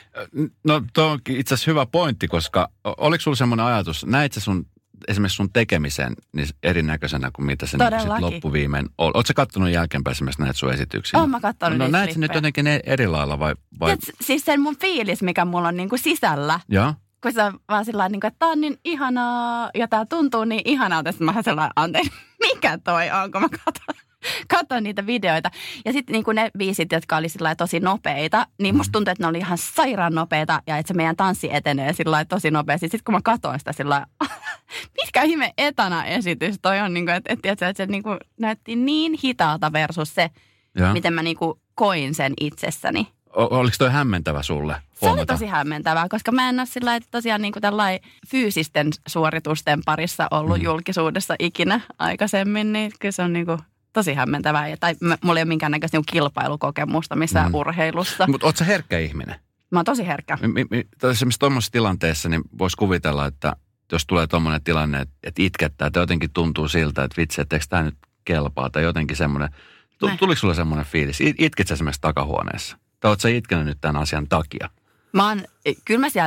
No tuo onkin itse asiassa hyvä pointti, koska oliko sulla semmoinen ajatus, näit sä esimerkiksi sun tekemisen niin erinäköisenä kuin mitä se niin loppuviimein oli? Oletko sä kattonut jälkeenpäin esimerkiksi näitä sun esityksiä? Oon mä kattonut niitä. No näet sä nyt jotenkin eri lailla vai? Siis sen mun fiilis, mikä mulla on niinku sisällä. Joo. Kun se on vaan sillä tavalla, että tää on niin ihanaa ja tää tuntuu niin ihanalta, että mä oon sellainen, anteeksi, mikä toi on, kun mä katson niitä videoita. Ja sitten niin ne biisit, jotka oli sillä tosi nopeita, niin musta tuntuu, että ne oli ihan sairaan nopeita ja että se meidän tanssi etenee sillä tosi nopeasti. Sitten kun mä katsoin sitä sillä mitkä ihme etana esitys toi on, niin kuin, että se niin kuin näytti niin hitaalta versus se, miten mä niin kuin koin sen itsessäni. Oliko toi hämmentävä sulle? Se oli tosi hämmentävää, koska mä en ole sillä lailla, tosiaan niin kuin tällainen fyysisten suoritusten parissa ollut julkisuudessa ikinä aikaisemmin, niin kyllä se on niin kuin tosi hämmentävää. Tai mulla ei ole minkäännäköistä niin kilpailukokemusta missään urheilussa. Mutta ootko sä herkkä ihminen? Mä oon tosi herkkä. Esimerkiksi tuommoisessa tilanteessa niin voisi kuvitella, että jos tulee tuommoinen tilanne, että itkettää, että jotenkin tuntuu siltä, että vitsi, että eikö tämä nyt kelpaa, tai jotenkin semmoinen. Tuliko sulla semmoinen fiilis? Itkit sä esimerkiksi takahuoneessa? Tai ootko sä itkenyt nyt tämän asian takia? Kyllä mä siellä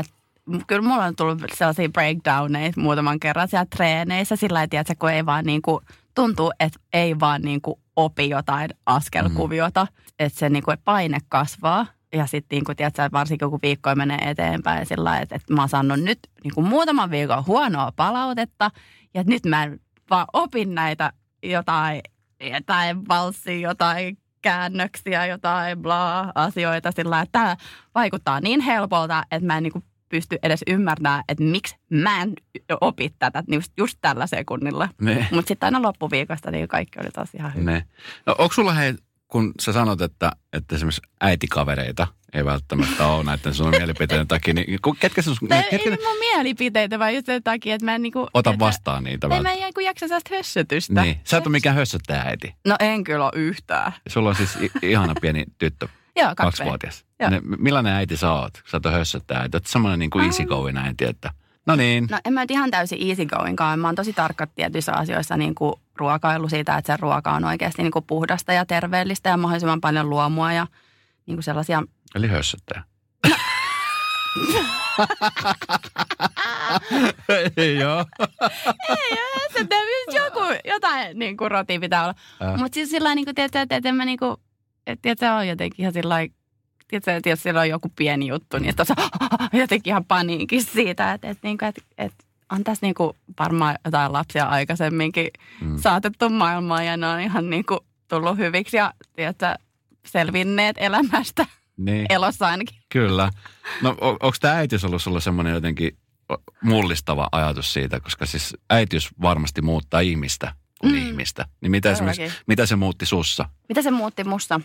kyllä mulla on tullut sellaisia breakdowneja muutaman kerran siellä treeneissä sillä lailla, että kun ei vaan niinku, tuntuu, että ei vaan niinku opi jotain askelkuviota, että se niinku paine kasvaa. Ja sitten niinku, tiedätkö, varsinkin kun viikkoja menee eteenpäin sillä lailla, että mä oon saanut nyt niinku muutaman viikon huonoa palautetta ja nyt mä en vaan opin näitä jotain valssia, jotain käännöksiä, jotain asioita sillä lailla, että tämä vaikuttaa niin helpolta, että mä en niinku pysty edes ymmärtämään, että miksi mä en opi tätä just tällä sekunnilla. Mutta sitten aina loppuviikosta niin kaikki oli taas ihan hyvä. No, onko sulla kun sä sanot, että esimerkiksi äitikavereita ei välttämättä ole näiden sun mielipiteiden takia, niin ketkä sun... Ei mun mielipiteitä, vaan just sen takia, että mä en niinku... Ota vastaan niitä. Ei mä en jaksa sellaista hössötystä. Niin. Sä et ole mikään hössöttäjä äiti. No en kyllä ole yhtään. Sulla on siis ihana pieni tyttö. Joo, 2-vuotias. Millainen äiti sä oot? Sä oot hössöttäjä äiti. Oot semmoinen niin kuin easy going äiti, että... No niin. No en mä nyt ihan täysin easy goingkaan. Mä oon tosi tarkka tietyissä asioissa niin kuin ruokailu siitä, että se ruoka on oikeasti niin kuin puhdasta ja terveellistä ja mahdollisimman paljon luomua ja niin kuin sellaisia... Eli hössöttäjä. Ei joo. Ei hössöttäjä. Jotain niin kuin rotia pitää olla. Mutta siis sillä niin kuin, että en mä niin kuin... Että se on jotenkin ihan sillä lailla... Tiedätkö, jos siellä on joku pieni juttu, niin sitten jotenkin ihan paniikin siitä, että on tässä niinku varmaan jotain lapsia aikaisemminkin saatettu maailmaan ja ne on ihan niinku tullut hyviksi ja tiedätkö, selvinneet elämästä elossa ainakin. Kyllä. No onko tämä äitiys ollut sulla semmoinen jotenkin mullistava ajatus siitä, koska siis äitiys varmasti muuttaa ihmistä kuin ihmistä. Niin mitä se muutti sussa? Mitä se muutti musta?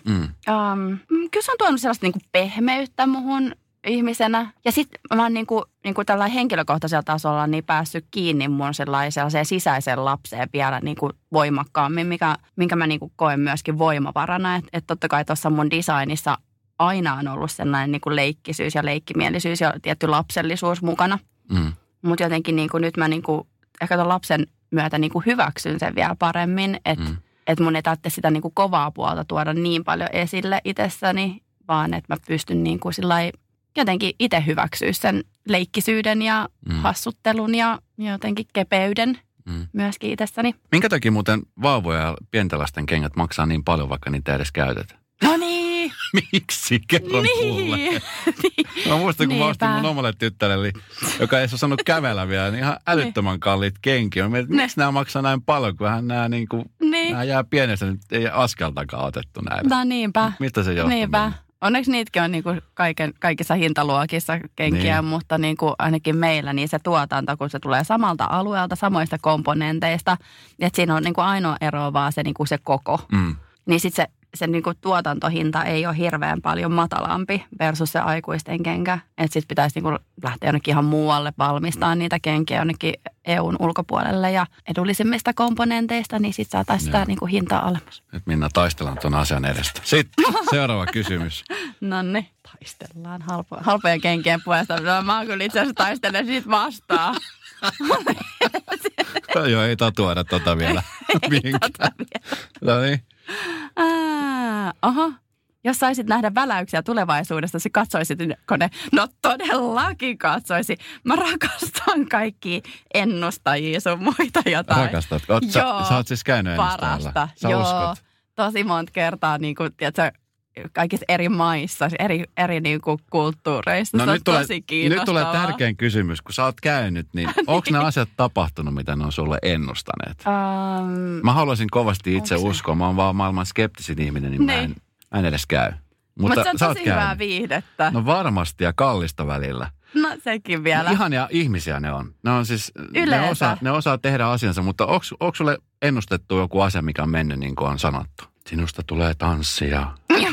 Kyllä se on tuonut sellaista niinku pehmeyttä muhun ihmisenä. Ja sitten mä oon niinku tällä henkilökohtaisella tasolla niin päässyt kiinni mun sellaiseen sisäiseen lapseen vielä niinku voimakkaammin, minkä mä niinku koen myöskin voimavarana. Että totta kai tuossa mun designissa aina on ollut sellainen niinku leikkisyys ja leikkimielisyys ja tietty lapsellisuus mukana. Mutta jotenkin niinku nyt mä niinku ehkä tuon lapsen myötä niinku hyväksyn sen vielä paremmin, että mun ei tarvitse sitä niinku kovaa puolta tuoda niin paljon esille itsessäni, vaan että mä pystyn niinku sillai jotenkin itse hyväksyä sen leikkisyyden ja hassuttelun ja jotenkin kepeyden myöskin itsessäni. Minkä takia muuten vauvoja ja pienten lasten kengät maksaa niin paljon, vaikka niitä ei edes käytetä? No niin! Miksi? Kerro mulle. Mä muistan, kun mä ostin mun omalle tyttärelle, joka ei osannut kävellä vielä, niin ihan älyttömän kalliit kenkiä. Mä mietin, miksi nämä maksaa näin paljon, kun nämä jää pienestä, nyt ei askeltakaan otettu näillä. No niinpä. Mistä se johtuu? Niinpä. Onneksi niitäkin on niinku kaikissa hintaluokissa kenkiä, mutta niinku ainakin meillä niin se tuotanto, kun se tulee samalta alueelta, samoista komponenteista, että siinä on niinku ainoa ero vaan se, niinku se koko. Niin sitten se niinku tuotantohinta ei ole hirveän paljon matalampi versus se aikuisten kenkä. Että sitten pitäisi niinku lähteä jonnekin ihan muualle valmistamaan niitä kenkiä jonnekin EUn ulkopuolelle ja edullisimmista komponenteista, niin sitten saataisiin sitä niinku hintaa alemmas. Nyt Minna taistellaan tuon asian edestä. Sitten seuraava kysymys. Nonni, taistellaan halpojen kenkien puolesta. No, mä oon kyllä itse asiassa taistelen siitä vastaan. Joo, ei tatuoida tota vielä. No niin. Oho. Jos saisit nähdä väläyksiä tulevaisuudesta, se katsoisitko ne? No todellakin katsoisi. Mä rakastan kaikkia ennustajia sun muita jotain. Rakastatko? Sä oot siis käynyt ennustajalla. Sä uskot? Tosi monta kertaa, niin kuin, tiedätkö, kaikissa eri maissa, eri niin kuin kulttuureissa. No, nyt tulee tärkein kysymys. Kun sä oot käynyt, niin onko ne asiat tapahtunut, mitä ne on sulle ennustaneet? Mä haluaisin kovasti itse uskoa. Mä oon vaan maailman skeptisin ihminen, niin mä en edes käy. Mutta se on tosi hyvää viihdettä. No varmasti ja kallista välillä. No sekin vielä. Ihania ihmisiä ne on. Ne on siis, ne osaa tehdä asiansa, mutta onko sulle ennustettu joku asia, mikä on mennyt niin kuin on sanottu? Sinusta tulee tanssia.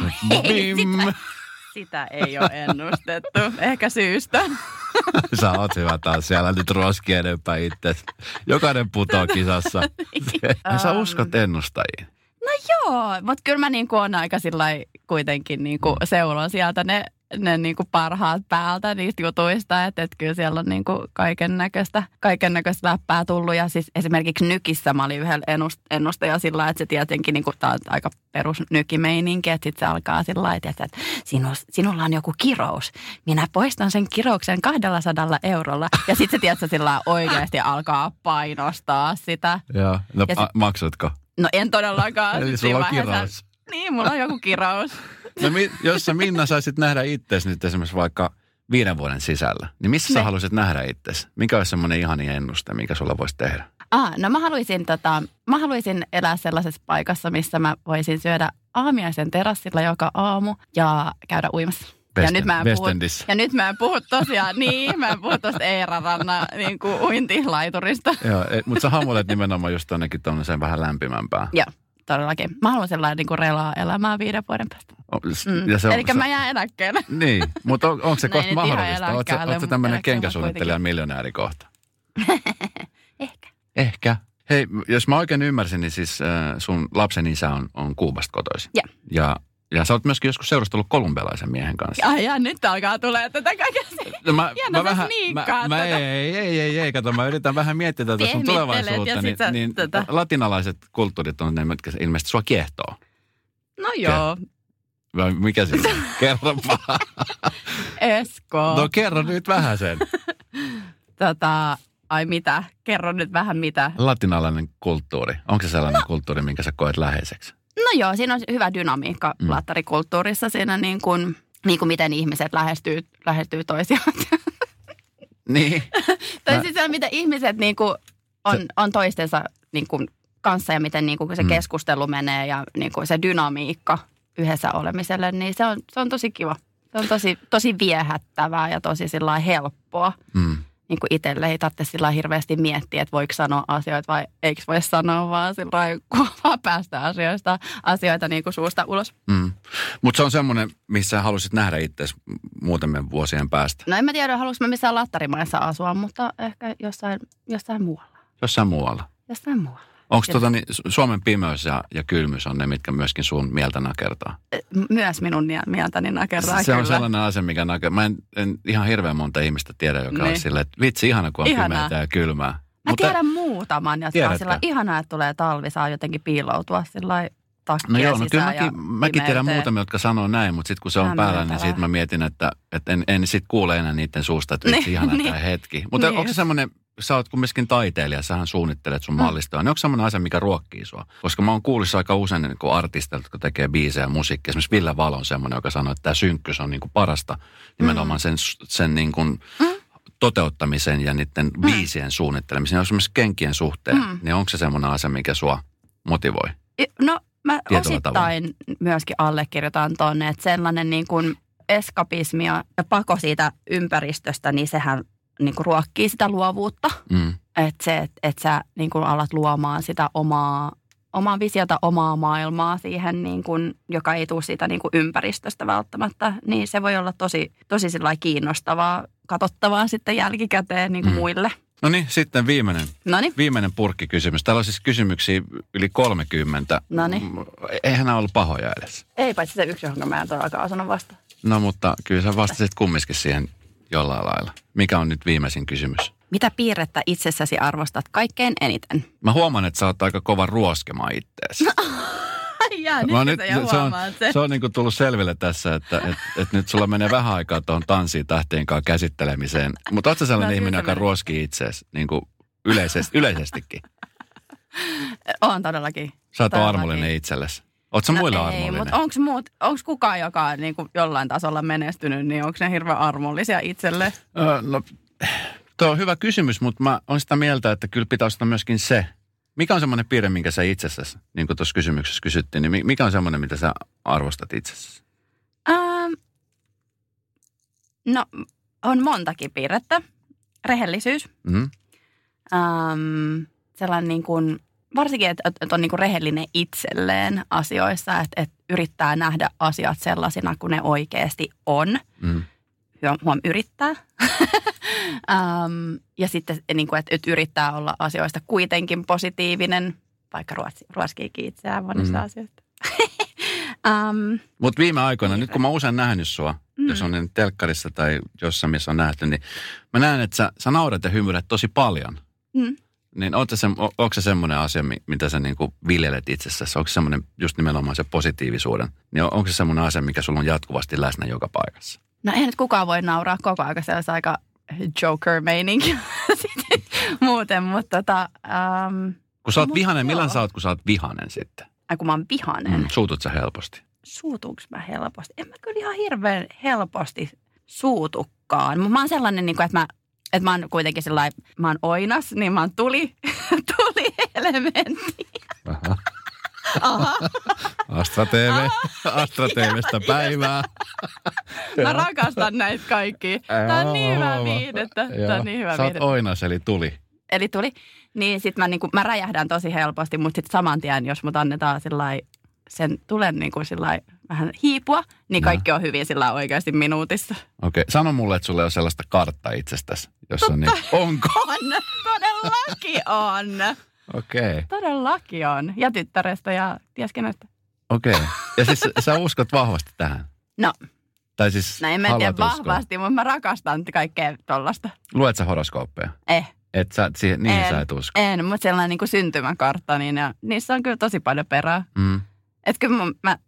Sitä ei ole ennustettu. Ehkä syystä. Sä oot hyvä taas siellä nyt roski enempää itse. Jokainen putoo kisassa. Sä uskot ennustajiin. No joo, mutta kyllä mä niinku on aika sillai kuitenkin niinku seulon sieltä ne ne niin kuin parhaat päältä niistä jutuista, että kyllä siellä on niin kuin kaiken näköistä läppää tullut. Ja siis esimerkiksi Nykissä mä olin yhdellä ennustaja sillä, että se tietenkin, niin kuin, tämä on aika perus nykimeininki, että sitten se alkaa sillä lailla, että sinulla on joku kirous. Minä poistan sen kirouksen 200 eurolla. Ja sitten se tietysti sillä oikeasti alkaa painostaa sitä. Joo, no maksatko? No en todellakaan. Eli sulla on kirous. Niin, mulla on joku kirous. No jos sä Minna saisit nähdä itsesi nyt esimerkiksi vaikka 5 vuoden sisällä, niin missä sä haluaisit nähdä itsesi? Mikä olisi semmoinen ihani ennuste, mikä sulla voisi tehdä? No mä haluaisin elää sellaisessa paikassa, missä mä voisin syödä aamiaisen terassilla joka aamu ja käydä uimassa. Ja nyt mä en puhu tosiaan, mä en puhu tuosta Eerarannan niin kuin uintilaiturista. Joo, mutta sä hamuilet nimenomaan just tonnekin tuollaiseen vähän lämpimämpään. Joo, todellakin. Mä haluan sellainen niin kuin relaa elämää 5 vuoden päästä. Eli mä jään eläkkeelle. Niin, mutta onko se kohta mahdollista? Oletko tämmöinen kenkäsuunnittelija miljonääri kohta? Ehkä. Hei, jos mä oikein ymmärsin, niin siis sun lapsen isä on Kuubasta kotoisin. Ja sä oot myöskin joskus seurustellut kolumbialaisen miehen kanssa. Ja nyt alkaa tulee tätä kaikkea. No ei, kato, mä yritän vähän miettiä tätä sun tulevaisuutta. Niin latinalaiset kulttuurit on ne, mitkä ilmeisesti sua kiehtoo. No joo. Mikä se on? Kerropa. Esko. No kerro nyt vähän sen. Ai mitä? Kerro nyt vähän mitä. Latinalainen kulttuuri. Onko se sellainen kulttuuri, minkä sä koet läheiseksi? No joo, siinä on hyvä dynamiikka lattarikulttuurissa siinä niin kuin miten ihmiset lähestyy toisiaan. Niin. Tai siis se, miten ihmiset niin kuin on toistensa niin kuin kanssa ja miten niin kuin se keskustelu menee ja niin kuin se dynamiikka yhdessä olemiselle, niin se on tosi kiva. Se on tosi viehättävää ja tosi sillä helppoa. Niin kuin itselle ei tarvitse sillä hirveästi miettiä, että voiko sanoa asioita vai eikö voi sanoa, vaan sillä kun vaan päästä asioita niin kuin suusta ulos. Mutta se on semmoinen, missä haluaisit nähdä itsesi muutamien vuosien päästä. No en mä tiedä, haluaisinko mä missään lattarimaissa asua, mutta ehkä jossain muualla. Jossain muualla? Jossain muualla. Onko Suomen pimeys ja kylmyys on ne, mitkä myöskin sun mieltä nakertaa? Myös minun mieltäni nakertaa, se kyllä. On sellainen asia, mikä nakertaa. Mä en ihan hirveän monta ihmistä tiedä, joka on silleen, että vitsi, ihana kun on pimeätä ja kylmää. Mä tiedän muutaman, jotka on sillä ihanaa, että tulee talvi, saa jotenkin piiloutua sillä takkia sisään kyllä mäkin tiedän muutamia, jotka sanoo näin, mutta sitten kun se on päällä, niin siitä mä mietin, että en sitten kuule enää niiden suusta, että vitsi, ihanaa tämä hetki. Mutta onko se semmoinen... Sä oot kumminkin taiteilija, sähän suunnittelet sun mallistoa. Niin onko semmoinen asia, mikä ruokkii sua? Koska mä oon kuullut aika usein niin artisteilta, jotka tekee biisejä ja musiikkia. Esimerkiksi Ville Valo on semmoinen, joka sanoo, että tämä synkkyys on niin kuin parasta nimenomaan sen niin kuin toteuttamisen ja niiden biisien suunnittelemisen. Ja esimerkiksi kenkien suhteen, niin onko se semmoinen asia, mikä sua motivoi? No mä osittain myöskin allekirjoitan tonne, että sellainen niin kuin eskapismi ja pako siitä ympäristöstä, niin sehän niin kuin ruokkii sitä luovuutta. Että sä niin kuin alat luomaan sitä omaa visiota, omaa maailmaa siihen, niin kuin, joka ei tule siitä niin kuin ympäristöstä välttämättä. Niin se voi olla tosi sillai kiinnostavaa, katsottavaa sitten jälkikäteen niin kuin muille. No niin, sitten viimeinen purkkikysymys. Täällä on siis kysymyksiä yli 30. Noniin. Eihän nämä ollut pahoja edes. Ei, paitsi se yksi, jonka mä en todellakaan osannut vastata. No mutta kyllä sä vastasit kumminkin siihen jollain lailla. Mikä on nyt viimeisin kysymys? Mitä piirrettä itsessäsi arvostat kaikkein eniten? Mä huomaan, että sä oot aika kova ruoskemaan itteesi. Se on niin kuin tullut selville tässä, että nyt sulla menee vähän aikaa tuohon tanssiin tähtien kanssa käsittelemiseen. Mutta oot sä sellainen ihminen, joka ruoskii itseesi niin kuin yleisestikin? Oon todellakin. Sä oot armollinen itsellesi. Oot sä muille armollinen? Mutta onko kukaan, joka on niin kuin jollain tasolla menestynyt, niin onko ne hirveän armollisia itselle? No, tuo on hyvä kysymys, mutta mä oon sitä mieltä, että kyllä pitää ostaa myöskin se. Mikä on semmoinen piirre, minkä sä itsessäsi, niin kuin tuossa kysymyksessä kysyttiin, niin mikä on semmoinen, mitä sä arvostat itsessäsi? No, on montakin piirrettä. Rehellisyys. Sellainen niin kuin... Varsinkin, että on niin kuin rehellinen itselleen asioissa, että yrittää nähdä asiat sellaisina kuin ne oikeasti on. Huom yrittää. Ja sitten, niin kuin, että yrittää olla asioista kuitenkin positiivinen, vaikka ruoskiikin itseään monista asioista. Mutta viime aikoina, nyt kun mä oon usein nähnyt sua, jos on niin telkkarissa tai jossain missä on nähty, niin mä näen, että sä naurat ja hymyilet tosi paljon. Niin onko se semmoinen asia, mitä sä niinku viljelet itsessäsi? Onko se semmoinen just nimenomaan se positiivisuuden? Niin onko se semmoinen asia, mikä sulla on jatkuvasti läsnä joka paikassa? No eihän nyt kukaan voi nauraa koko ajan, se olisi aika Joker-meininki muuten, mutta kun sä oot vihanen, milloin sä oot, kun sä oot vihanen sitten? Kun mä oon vihanen. Suutut sä helposti? Suutuuks mä helposti? En mä kyllä ihan hirveän helposti suutukaan. Mä oon sellainen, että mä oon kuitenkin sellainen, mä oon oinas, niin mä oon tuli-elementti. Aha. Astra TV:stä päivää. Mä rakastan näitä kaikkia. Tää on niin hyvää viihdettä. Sä oot oinas, eli tuli. Eli tuli. Niin sit mä räjähdän tosi helposti, mutta sit saman tien, jos mut annetaan sen tulen vähän hiipua, niin kaikki on hyvin oikeasti minuutissa. Okei. Sano mulle, että sulla ei ole sellaista karttaa itsestäsi, jos on niin. Onko? On. Todellakin on. Okei. Todellakin on. Ja tyttärestä ja ties kenestä. Okei. Ja siis sä uskot vahvasti tähän? No. Tai siis en mä tiedä vahvasti, mutta mä rakastan kaikkea tollasta. Luet sä horoskooppeja? Että sä et usko? En, mutta sellainen niin kuin syntymäkartta, niin niissä on kyllä tosi paljon perää. Että kyllä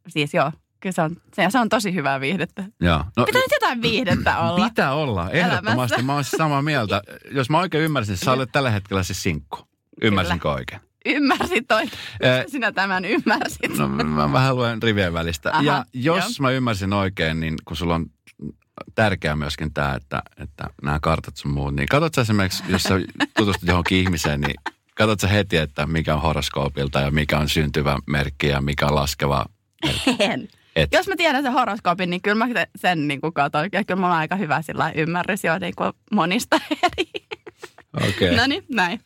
kyllä se on tosi hyvää viihdettä. Joo. No, pitää nyt jotain viihdettä olla. Pitää olla, ehdottomasti. Mä oon samaa mieltä. Jos mä oikein ymmärsin, sä olet tällä hetkellä siis sinkku. Ymmärsinkö oikein? Ymmärsit oikein. Sinä tämän ymmärsit. No mä vähän luen rivien välistä. Aha, ja jos mä ymmärsin oikein, niin kun sulla on tärkeää myöskin tämä, että nämä kartat sun muut, niin katsot sä esimerkiksi, jos sä tutustut johonkin ihmiseen, niin katsot sä heti, että mikä on horoskoopilta ja mikä on syntyvä merkki ja mikä on laskeva merkki? En. Jos mä tiedän sen horoskoopin, niin kyllä mä sen niin katson. Ja kyllä mulla on aika hyvä ymmärrys jo niin monista eri. Okei. No niin, näin.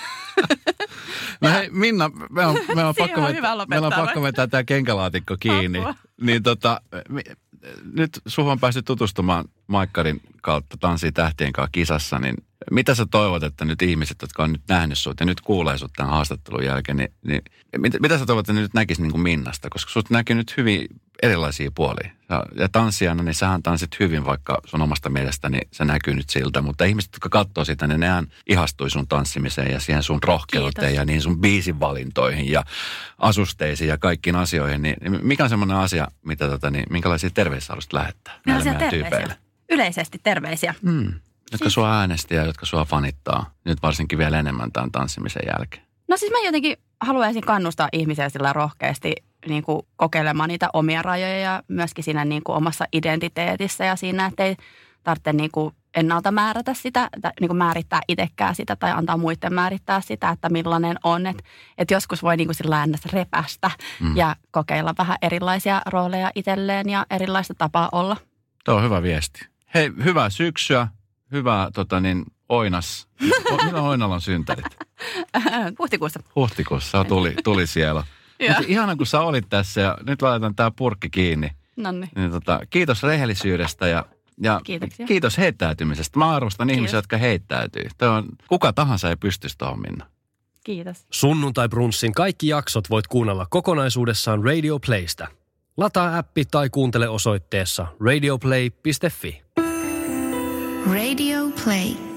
No hei, Minna, me on pakko vetää tämä kenkälaatikko kiinni. Niin nyt suhun on päässyt tutustumaan Maikkarin kautta Tanssii tähtien kanssa kisassa, niin mitä sä toivot, että nyt ihmiset, jotka on nyt nähnyt sut ja nyt kuulee sut tämän haastattelun jälkeen, niin mitä sä toivot, että ne nyt näkis niin kuin Minnasta? Koska sut näkyy nyt hyvin erilaisia puolia. Ja tanssijana, niin sähän tanssit hyvin, vaikka sun omasta mielestä, niin se näkyy nyt siltä. Mutta ihmiset, jotka katsoo sitä, niin nehän ihastui sun tanssimiseen ja siihen sun rohkeuteen ja niin sun biisivalintoihin ja asusteisiin ja kaikkiin asioihin. Niin mikä on semmoinen asia, mitä minkälaisia terveisiä haluaisit lähettää näille meidän tyypeille? Yleisesti terveisiä. Jotka sua äänesti ja jotka sua fanittaa. Nyt varsinkin vielä enemmän tämän tanssimisen jälkeen. No siis mä jotenkin haluaisin kannustaa ihmisiä sillä rohkeasti niin kuin kokeilemaan niitä omia rajoja ja myöskin siinä niin kuin omassa identiteetissä ja siinä, että ei tarvitse niin kuin ennalta määrätä sitä, niin kuin määrittää itsekään sitä tai antaa muiden määrittää sitä, että millainen on. Että joskus voi niin kuin sillä repästä ja kokeilla vähän erilaisia rooleja itselleen ja erilaista tapaa olla. Tuo on hyvä viesti. Hei, hyvää syksyä, hyvää oinas. Milloin Oinalla on synttärit? Huhtikuussa. Huhtikuussa, tuli siellä. Mutta ihana, kun sä olit tässä ja nyt laitetaan tää purkki kiinni. Nonni. Niin kiitos rehellisyydestä ja kiitos heittäytymisestä. Mä arvostan ihmisiä, jotka heittäytyy. Kuka tahansa ei pystyisi tuohon, Minna. Kiitos. Sunnuntai-brunssin kaikki jaksot voit kuunnella kokonaisuudessaan Radio Playstä. Lataa appi tai kuuntele osoitteessa radioplay.fi. Radio Play.